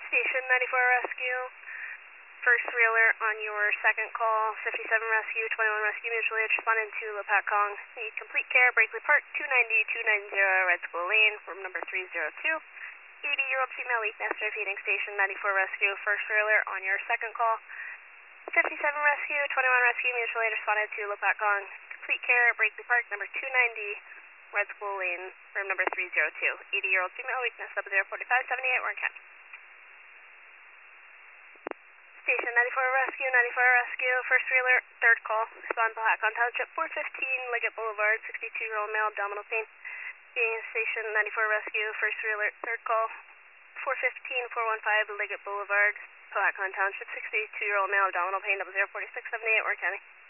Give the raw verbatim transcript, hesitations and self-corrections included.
Station ninety-four Rescue, first wheeler on your second call, fifty-seven Rescue, twenty-one Rescue, mutually responding to Lopatcong. Need complete care, Brakely Park, two ninety, two ninety, Red School Lane, room number three oh two. eighty-year-old female weak master feeding station, ninety-four Rescue, first wheeler on your second call, fifty-seven Rescue, twenty-one Rescue, mutually responded to Lopatcong. Complete care, Brakely Park, number two ninety, Red School Lane, room number three oh two. eighty-year-old female weakness, double zero forty-five seventy-eight, Warren County. Station ninety-four Rescue, ninety-four Rescue, first wheeler, third call, respond Palawan Township, four fifteen Liggett Boulevard, sixty-two-year-old male, abdominal pain. Being Station ninety-four Rescue, first wheeler, third call, four fifteen four fifteen Liggett Boulevard, Palawan Township, sixty-two-year-old male, abdominal pain, double zero forty-six seventy-eight, Warren County.